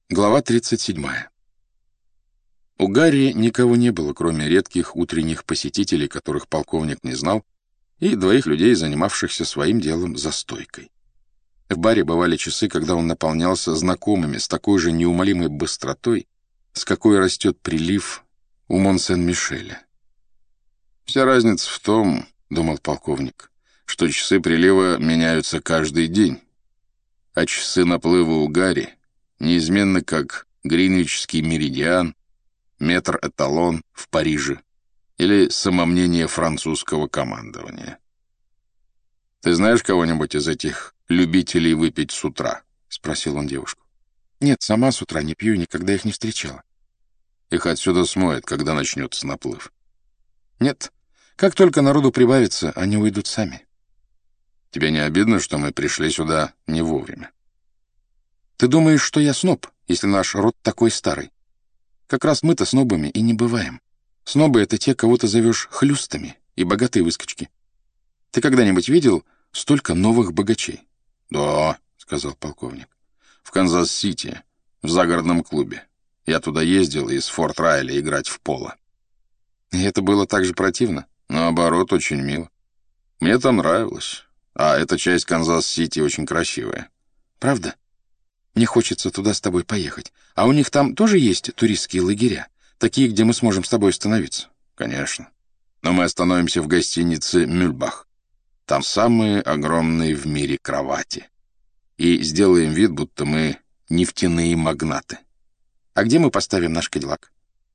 Глава 37. У Гарри никого не было, кроме редких утренних посетителей, которых полковник не знал, и двоих людей, занимавшихся своим делом за стойкой. В баре бывали часы, когда он наполнялся знакомыми с такой же неумолимой быстротой, с какой растет прилив у Мон-Сен-Мишеля. «Вся разница в том, — думал полковник, — что часы прилива меняются каждый день, а часы наплыва у Гарри неизменно как Гринвичский меридиан, метр-эталон в Париже или самомнение французского командования. «Ты знаешь кого-нибудь из этих любителей выпить с утра?» — спросил он девушку. «Нет, сама с утра не пью и никогда их не встречала». «Их отсюда смоет, когда начнется наплыв». «Нет, как только народу прибавится, они уйдут сами». «Тебе не обидно, что мы пришли сюда не вовремя?» «Ты думаешь, что я сноб, если наш род такой старый? Как раз мы-то снобами и не бываем. Снобы — это те, кого ты зовешь хлюстами и богатые выскочки. Ты когда-нибудь видел столько новых богачей?» «Да», — сказал полковник, — «в Канзас-Сити, в загородном клубе. Я туда ездил из Форт-Райли играть в поло». «И это было так же противно?» «Наоборот, очень мило. Мне там нравилось. А эта часть Канзас-Сити очень красивая». «Правда? Мне хочется туда с тобой поехать. А у них там тоже есть туристские лагеря? Такие, где мы сможем с тобой остановиться?» «Конечно. Но мы остановимся в гостинице «Мюльбах». Там самые огромные в мире кровати. И сделаем вид, будто мы нефтяные магнаты». «А где мы поставим наш Кадиллак?»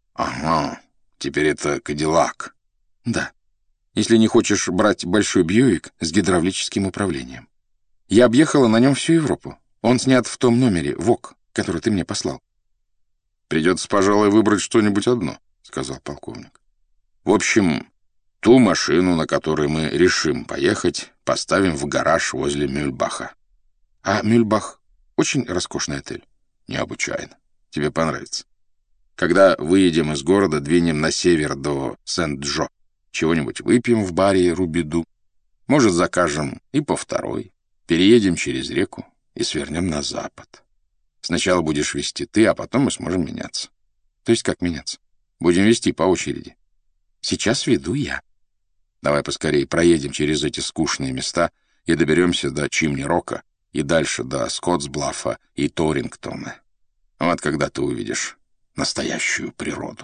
«Ага, теперь это Кадиллак». «Да. Если не хочешь брать большой Бьюик с гидравлическим управлением. Я объехала на нем всю Европу. Он снят в том номере, ВОК, который ты мне послал». «Придется, пожалуй, выбрать что-нибудь одно», — сказал полковник. «В общем, ту машину, на которой мы решим поехать, поставим в гараж возле Мюльбаха». «А Мюльбах очень роскошный отель?» «Необычайно. Тебе понравится. Когда выедем из города, двинем на север до Сент-Джо. Чего-нибудь выпьем в баре Рубиду. Может, закажем и по второй. Переедем через реку и свернем на запад. Сначала будешь вести ты, а потом мы сможем меняться». «То есть как меняться?» «Будем вести по очереди». «Сейчас веду я». «Давай поскорее проедем через эти скучные места и доберемся до Чимни-Рока и дальше до Скоттсблаффа и Торингтона. Вот когда ты увидишь настоящую природу».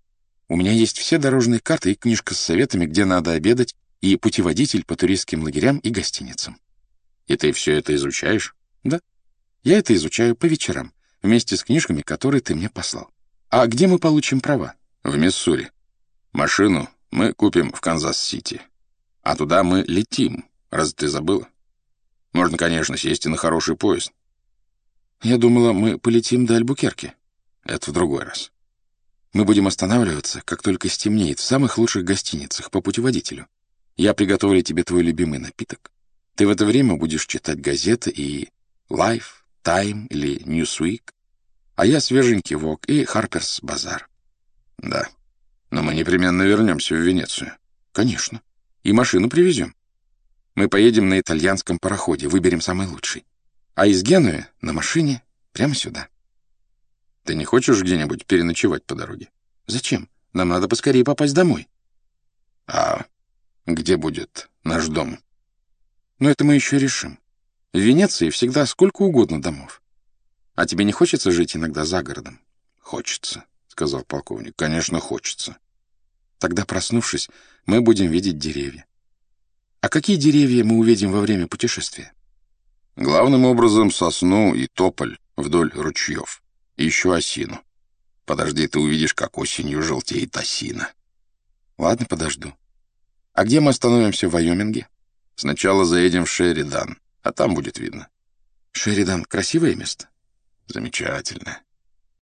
«У меня есть все дорожные карты и книжка с советами, где надо обедать, и путеводитель по туристским лагерям и гостиницам». «И ты все это изучаешь?» «Да. Я это изучаю по вечерам, вместе с книжками, которые ты мне послал. А где мы получим права?» «В Миссури. Машину мы купим в Канзас-Сити. А туда мы летим, разве ты забыла? Можно, конечно, сесть и на хороший поезд». «Я думала, мы полетим до Альбукерки». «Это в другой раз». «Мы будем останавливаться, как только стемнеет, в самых лучших гостиницах по путеводителю. Я приготовлю тебе твой любимый напиток. Ты в это время будешь читать газеты и Life, Time или Newsweek, а я свеженький Vogue и Harper's Bazaar». «Да, но мы непременно вернемся в Венецию». «Конечно. И машину привезем. Мы поедем на итальянском пароходе, выберем самый лучший. А из Генуи на машине прямо сюда». «Ты не хочешь где-нибудь переночевать по дороге?» «Зачем? Нам надо поскорее попасть домой». «А где будет наш дом?» «Но это мы еще решим. В Венеции всегда сколько угодно домов. А тебе не хочется жить иногда за городом?» «Хочется», — сказал полковник. «Конечно, хочется». «Тогда, проснувшись, мы будем видеть деревья». «А какие деревья мы увидим во время путешествия?» «Главным образом сосну и тополь вдоль ручьев. И еще осину. Подожди, ты увидишь, как осенью желтеет осина». «Ладно, подожду. А где мы остановимся в Вайоминге?» «Сначала заедем в Шеридан, а там будет видно». «Шеридан — красивое место?» «Замечательно.